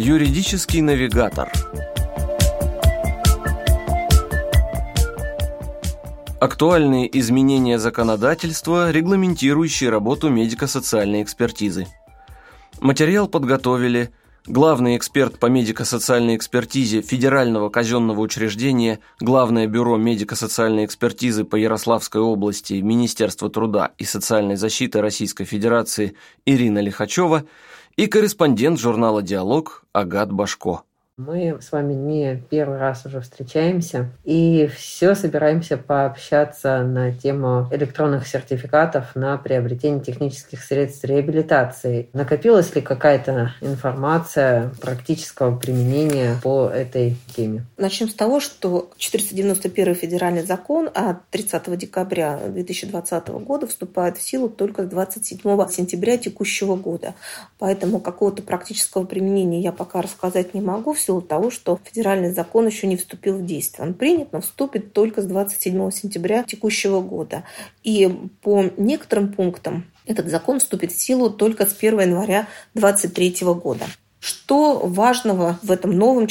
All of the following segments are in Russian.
Юридический навигатор. Актуальные изменения законодательства, регламентирующие работу медико-социальной экспертизы. Материал подготовили главный эксперт по медико-социальной экспертизе Федерального казенного учреждения Главное бюро медико-социальной экспертизы по Ярославской области Министерства труда и социальной защиты Российской Федерации Ирина Лихачева и корреспондент журнала «Диалог» Агат Башко. Мы с вами не первый раз уже встречаемся и все собираемся пообщаться на тему электронных сертификатов на приобретение технических средств реабилитации. Накопилась ли какая-то информация практического применения по этой теме? Начнем с того, что 491 федеральный закон от 30 декабря 2020 года вступает в силу только с 27 сентября текущего года. Поэтому какого-то практического применения я пока рассказать не могу, в силу того, что федеральный закон еще не вступил в действие. Он принят, но вступит только с 27 сентября текущего года. И по некоторым пунктам этот закон вступит в силу только с 1 января 2023 года. Что важного в этом новом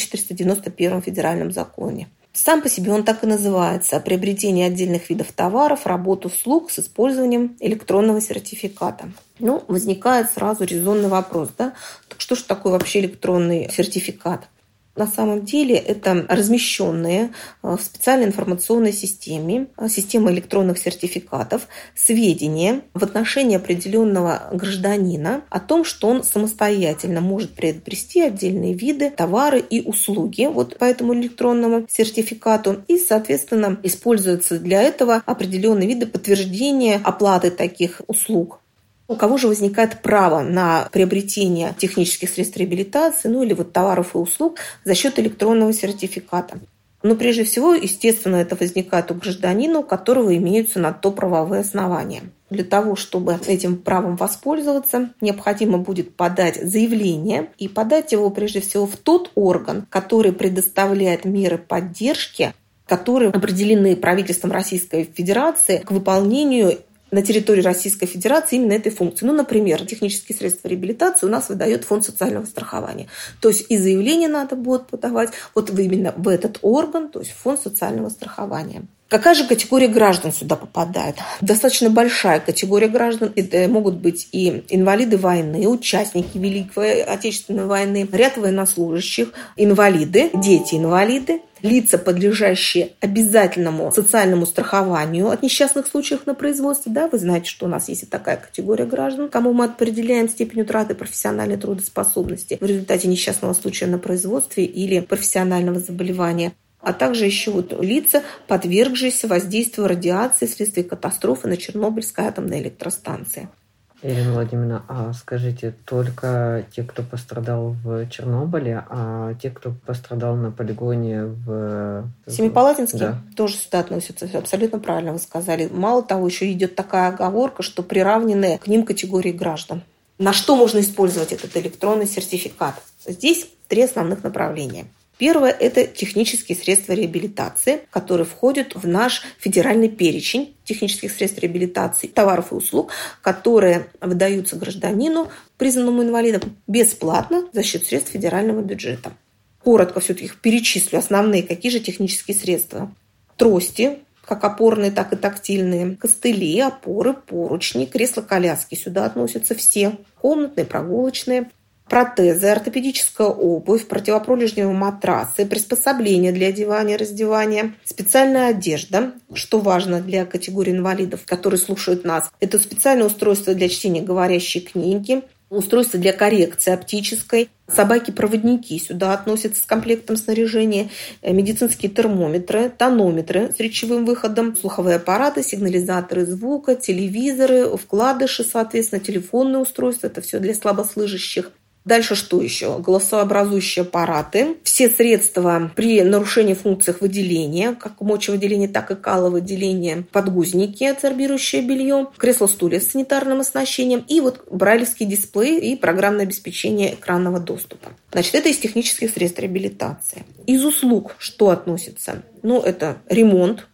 491 федеральном законе? Сам по себе он так и называется: приобретение отдельных видов товаров, работ, услуг с использованием электронного сертификата. Возникает сразу резонный вопрос, да? Так что же такое вообще электронный сертификат? На самом деле это размещенные в специальной информационной системе, система электронных сертификатов, сведения в отношении определенного гражданина о том, что он самостоятельно может приобрести отдельные виды, товары и услуги по этому электронному сертификату. И, соответственно, используются для этого определенные виды подтверждения оплаты таких услуг. У кого же возникает право на приобретение технических средств реабилитации, или товаров и услуг за счет электронного сертификата? Прежде всего, естественно, это возникает у гражданина, у которого имеются на то правовые основания. Для того, чтобы этим правом воспользоваться, необходимо будет подать заявление и подать его прежде всего в тот орган, который предоставляет меры поддержки, которые определены правительством Российской Федерации к выполнению на территории Российской Федерации именно этой функции. Например, технические средства реабилитации у нас выдает Фонд социального страхования. То есть и заявление надо будет подавать именно в этот орган, то есть Фонд социального страхования. Какая же категория граждан сюда попадает? Достаточно большая категория граждан. Это могут быть и инвалиды войны, участники Великой Отечественной войны, ряд военнослужащих, инвалиды, дети-инвалиды, лица, подлежащие обязательному социальному страхованию от несчастных случаев на производстве. Да, вы знаете, что у нас есть и такая категория граждан, кому мы определяем степень утраты профессиональной трудоспособности в результате несчастного случая на производстве или профессионального заболевания. А также еще лица, подвергшиеся воздействию радиации вследствие катастрофы на Чернобыльской атомной электростанции. Ирина Владимировна, а скажите, только те, кто пострадал в Чернобыле, а те, кто пострадал на полигоне в Семипалатинске, да, тоже сюда относятся. Абсолютно правильно вы сказали. Мало того, еще идет такая оговорка, что приравнены к ним категории граждан. На что можно использовать этот электронный сертификат? Здесь 3 основных направления. Первое – это технические средства реабилитации, которые входят в наш федеральный перечень технических средств реабилитации, товаров и услуг, которые выдаются гражданину, признанному инвалидом, бесплатно за счет средств федерального бюджета. Коротко все-таки их перечислю. Основные какие же технические средства? Трости, как опорные, так и тактильные, костыли, опоры, поручни, кресла-коляски. Сюда относятся все. Комнатные, прогулочные. Протезы, ортопедическая обувь, противопролежневые матрасы, приспособления для одевания и раздевания, специальная одежда, что важно для категории инвалидов, которые слушают нас. Это специальное устройство для чтения говорящей книги, устройство для коррекции оптической, собаки-проводники сюда относятся с комплектом снаряжения, медицинские термометры, тонометры с речевым выходом, слуховые аппараты, сигнализаторы звука, телевизоры, вкладыши, соответственно, телефонные устройства. Это все для слабослышащих. Дальше что еще? Голосообразующие аппараты. Все средства при нарушении функций выделения, как мочевыделения, так и каловыделения, подгузники, адсорбирующее белье, кресло-стулья с санитарным оснащением и брайлевский дисплей и программное обеспечение экранного доступа. Значит, это из технических средств реабилитации. Из услуг что относится? Это ремонт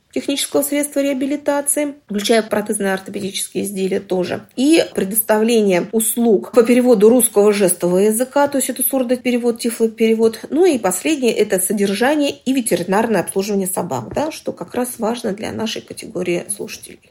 технического средства реабилитации, включая протезные ортопедические изделия тоже, и предоставление услуг по переводу русского жестового языка, то есть это сурдоперевод, тифлоперевод. Ну и последнее – это содержание и ветеринарное обслуживание собак, да, что как раз важно для нашей категории слушателей.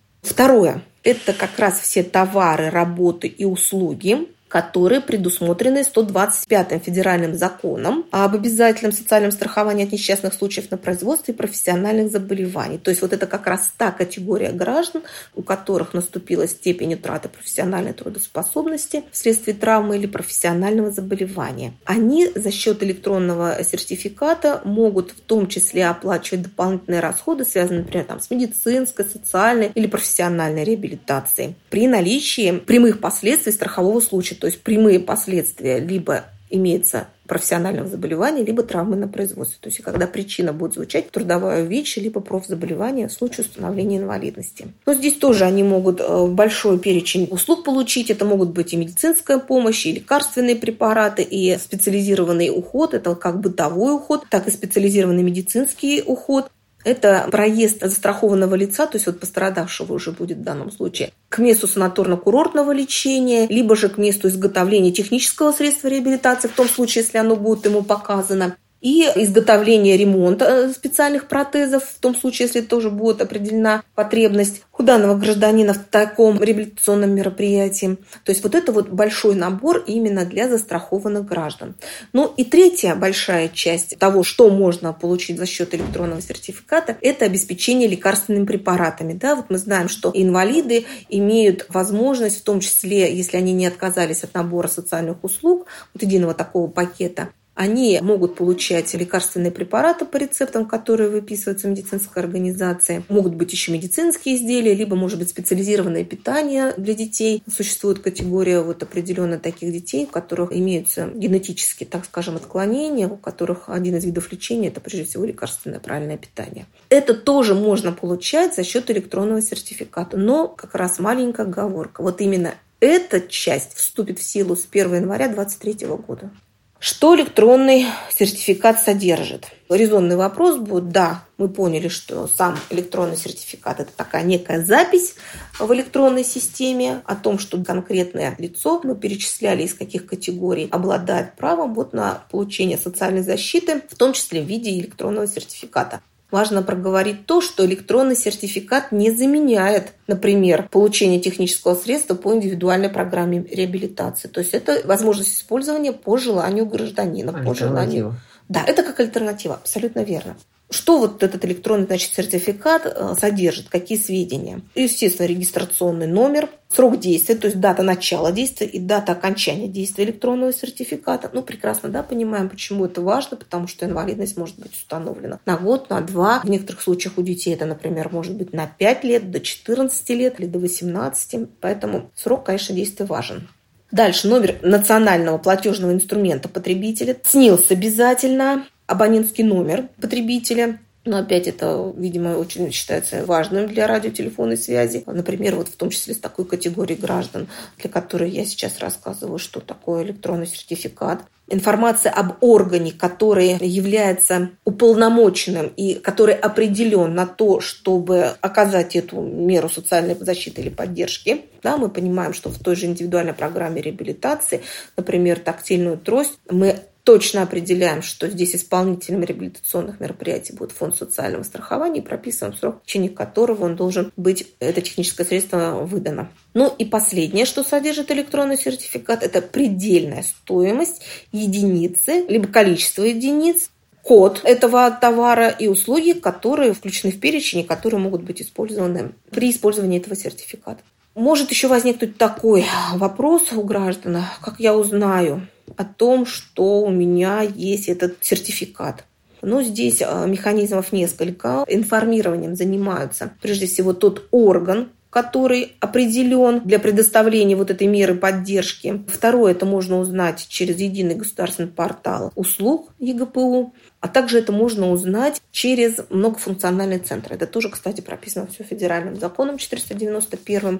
Второе – это как раз все товары, работы и услуги, которые предусмотрены 125-м федеральным законом об обязательном социальном страховании от несчастных случаев на производстве и профессиональных заболеваний. То есть вот это как раз та категория граждан, у которых наступила степень утраты профессиональной трудоспособности вследствие травмы или профессионального заболевания. Они за счет электронного сертификата могут в том числе оплачивать дополнительные расходы, связанные, например, с медицинской, социальной или профессиональной реабилитацией при наличии прямых последствий страхового случая. То есть прямые последствия либо имеется профессионального заболевания, либо травмы на производстве. То есть когда причина будет звучать трудовое увечье, либо профзаболевание в случае установления инвалидности. Но здесь тоже они могут большой перечень услуг получить. Это могут быть и медицинская помощь, и лекарственные препараты, и специализированный уход. Это как бытовой уход, так и специализированный медицинский уход. Это проезд застрахованного лица, то есть пострадавшего уже будет в данном случае, к месту санаторно-курортного лечения, либо же к месту изготовления технического средства реабилитации, в том случае, если оно будет ему показано, и изготовление ремонта специальных протезов, в том случае, если тоже будет определена потребность у данного гражданина в таком реабилитационном мероприятии. То есть это большой набор именно для застрахованных граждан. Ну и третья большая часть того, что можно получить за счет электронного сертификата, это обеспечение лекарственными препаратами. Да, мы знаем, что инвалиды имеют возможность, в том числе, если они не отказались от набора социальных услуг, единого такого пакета, они могут получать лекарственные препараты по рецептам, которые выписываются медицинской организацией. Могут быть еще медицинские изделия, либо, может быть, специализированное питание для детей. Существует категория определенно таких детей, у которых имеются генетические, так скажем, отклонения, у которых один из видов лечения – это, прежде всего, лекарственное правильное питание. Это тоже можно получать за счет электронного сертификата. Но как раз маленькая оговорка. Именно эта часть вступит в силу с 1 января 2023 года. Что электронный сертификат содержит? Резонный вопрос будет. Да, мы поняли, что сам электронный сертификат – это такая некая запись в электронной системе о том, что конкретное лицо, мы перечисляли, из каких категорий, обладает правом на получение социальной защиты, в том числе в виде электронного сертификата. Важно проговорить то, что электронный сертификат не заменяет, например, получение технического средства по индивидуальной программе реабилитации. То есть это возможность использования по желанию гражданина. По желанию. Да, это как альтернатива, абсолютно верно. Что этот электронный сертификат содержит? Какие сведения? Естественно, регистрационный номер, срок действия, то есть дата начала действия и дата окончания действия электронного сертификата. Прекрасно, понимаем, почему это важно, потому что инвалидность может быть установлена на год, на 2. В некоторых случаях у детей это, например, может быть на 5 лет, до 14 лет или до 18. Поэтому срок, конечно, действия важен. Дальше номер национального платежного инструмента потребителя. СНИЛС обязательно. Абонентский номер потребителя. Но опять это, видимо, очень считается важным для радиотелефонной связи. Например, в том числе с такой категорией граждан, для которой я сейчас рассказываю, что такое электронный сертификат. Информация об органе, который является уполномоченным и который определен на то, чтобы оказать эту меру социальной защиты или поддержки. Да, мы понимаем, что в той же индивидуальной программе реабилитации, например, тактильную трость, мы точно определяем, что здесь исполнителем реабилитационных мероприятий будет фонд социального страхования и прописан срок, в течение которого он должен быть, это техническое средство, выдано. Ну и последнее, что содержит электронный сертификат, это предельная стоимость единицы, либо количество единиц, код этого товара и услуги, которые включены в перечень и которые могут быть использованы при использовании этого сертификата. Может еще возникнуть такой вопрос у граждан, как я узнаю о том, что у меня есть этот сертификат. Но здесь механизмов несколько. Информированием занимаются прежде всего тот орган, который определен для предоставления этой меры поддержки. Второе, это можно узнать через единый государственный портал услуг ЕГПУ, а также это можно узнать через многофункциональный центр. Это тоже, кстати, прописано все федеральным законом 491.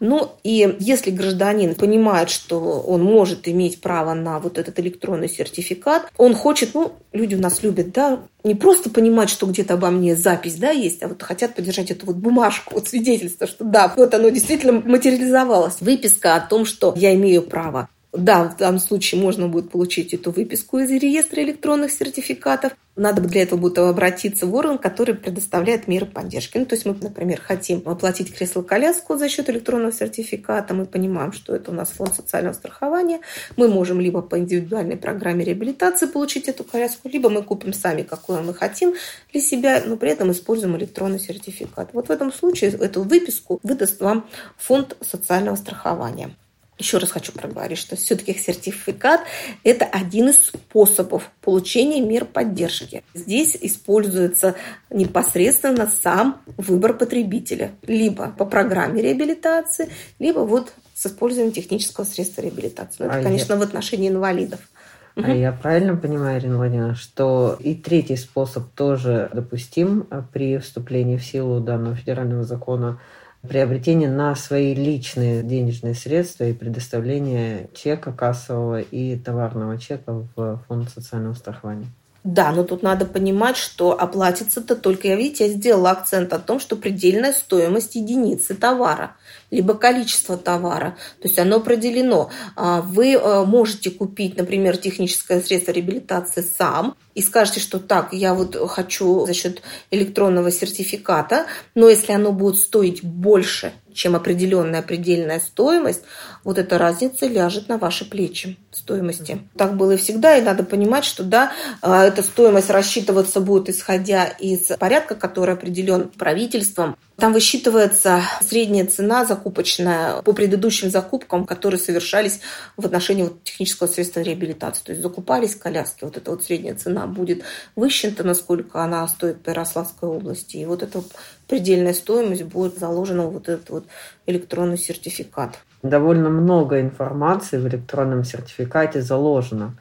Ну и если гражданин понимает, что он может иметь право на вот этот электронный сертификат, он хочет, люди у нас любят, не просто понимать, что где-то обо мне запись, есть, а вот хотят подержать эту вот бумажку, свидетельство, что вот оно действительно материализовалось. Выписка о том, что я имею право. Да, в данном случае можно будет получить эту выписку из реестра электронных сертификатов. Надо для этого будет обратиться в орган, который предоставляет меры поддержки. То есть мы, например, хотим оплатить кресло-коляску за счет электронного сертификата. Мы понимаем, что это у нас фонд социального страхования. Мы можем либо по индивидуальной программе реабилитации получить эту коляску, либо мы купим сами, какую мы хотим для себя, но при этом используем электронный сертификат. Вот в этом случае эту выписку выдаст вам фонд социального страхования. Еще раз хочу проговорить, что все-таки сертификат – это один из способов получения мер поддержки. Здесь используется непосредственно сам выбор потребителя. Либо по программе реабилитации, либо с использованием технического средства реабилитации. Это, конечно, в отношении инвалидов. А я правильно понимаю, Ирина Владимировна, что и третий способ тоже допустим при вступлении в силу данного федерального закона – приобретение на свои личные денежные средства и предоставление чека кассового и товарного чека в фонд социального страхования? Да, но тут надо понимать, что оплатится-то только, я сделала акцент о том, что предельная стоимость единицы товара, либо количество товара. То есть оно определено. Вы можете купить, например, техническое средство реабилитации сам и скажете, что я хочу за счет электронного сертификата, но если оно будет стоить больше, чем определенная предельная стоимость, эта разница ляжет на ваши плечи стоимости. Так было и всегда, и надо понимать, что эта стоимость рассчитываться будет исходя из порядка, который определен правительством. Там высчитывается средняя цена закупочная по предыдущим закупкам, которые совершались в отношении технического средства реабилитации. То есть закупались коляски, эта средняя цена будет высчитана, сколько она стоит в Ярославской области. И эта предельная стоимость будет заложена в этот электронный сертификат. Довольно много информации в электронном сертификате заложено,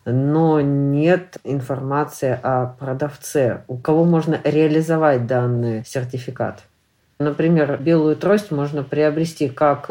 но нет информации о продавце, у кого можно реализовать данный сертификат. Например, белую трость можно приобрести как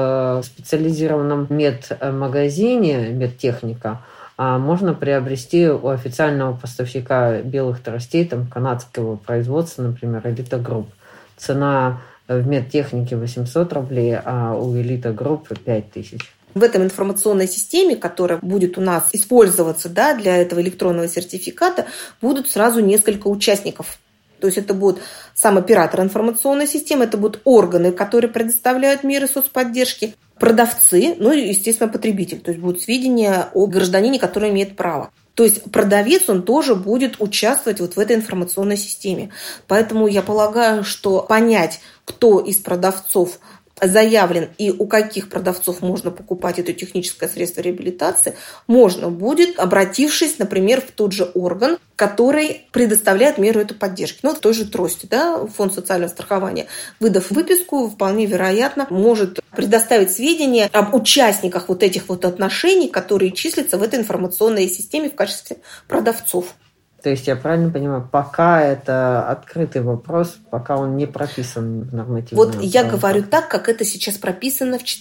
в специализированном медмагазине, медтехника, а можно приобрести у официального поставщика белых тростей, канадского производства, например, Elite Group. Цена в медтехнике 800 рублей, а у Elite Group 5000. В этом информационной системе, которая будет у нас использоваться для этого электронного сертификата, будут сразу несколько участников. То есть это будет сам оператор информационной системы, это будут органы, которые предоставляют меры соцподдержки, продавцы, и, естественно, потребитель. То есть будут сведения о гражданине, который имеет право. То есть продавец, он тоже будет участвовать в этой информационной системе. Поэтому я полагаю, что понять, кто из продавцов заявлен и у каких продавцов можно покупать это техническое средство реабилитации, можно будет, обратившись, например, в тот же орган, который предоставляет меру этой поддержки. В той же трости, фонд социального страхования, выдав выписку, вполне вероятно, может предоставить сведения об участниках этих отношений, которые числятся в этой информационной системе в качестве продавцов. То есть я правильно понимаю, пока это открытый вопрос, пока он не прописан в нормативном праве. Я говорю так, как это сейчас прописано в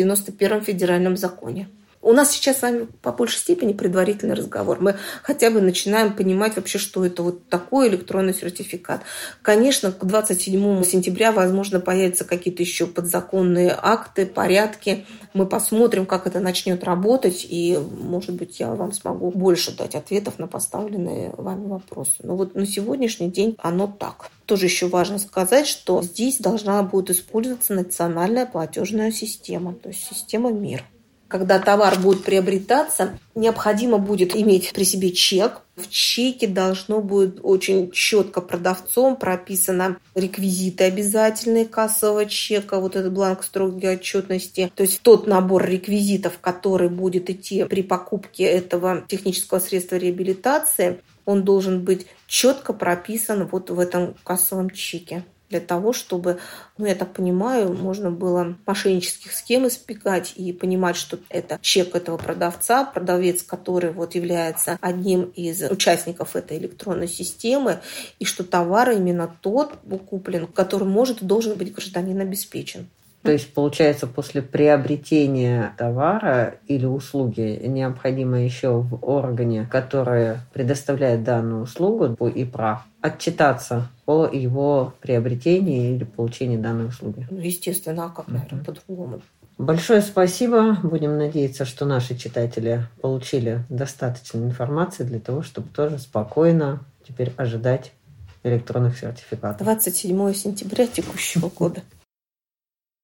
491 федеральном законе. У нас сейчас с вами по большей степени предварительный разговор. Мы хотя бы начинаем понимать вообще, что это такой электронный сертификат. Конечно, к 27 сентября, возможно, появятся какие-то еще подзаконные акты, порядки. Мы посмотрим, как это начнет работать, и, может быть, я вам смогу больше дать ответов на поставленные вами вопросы. Но на сегодняшний день оно так. Тоже еще важно сказать, что здесь должна будет использоваться национальная платежная система, то есть система МИР. Когда товар будет приобретаться, необходимо будет иметь при себе чек. В чеке должно будет очень четко продавцом прописаны реквизиты обязательные кассового чека, этот бланк строгой отчетности. То есть тот набор реквизитов, который будет идти при покупке этого технического средства реабилитации, он должен быть четко прописан в этом кассовом чеке. Для того, чтобы, я так понимаю, можно было мошеннических схем избегать и понимать, что это чек этого продавца, продавец, который является одним из участников этой электронной системы, и что товар именно тот куплен, который должен быть гражданин обеспечен. То есть, получается, после приобретения товара или услуги необходимо еще в органе, который предоставляет данную услугу и прав, отчитаться о его приобретении или получении данной услуги. Естественно, а как, наверное, по-другому? Большое спасибо. Будем надеяться, что наши читатели получили достаточно информации для того, чтобы тоже спокойно теперь ожидать электронных сертификатов. 27 сентября текущего года.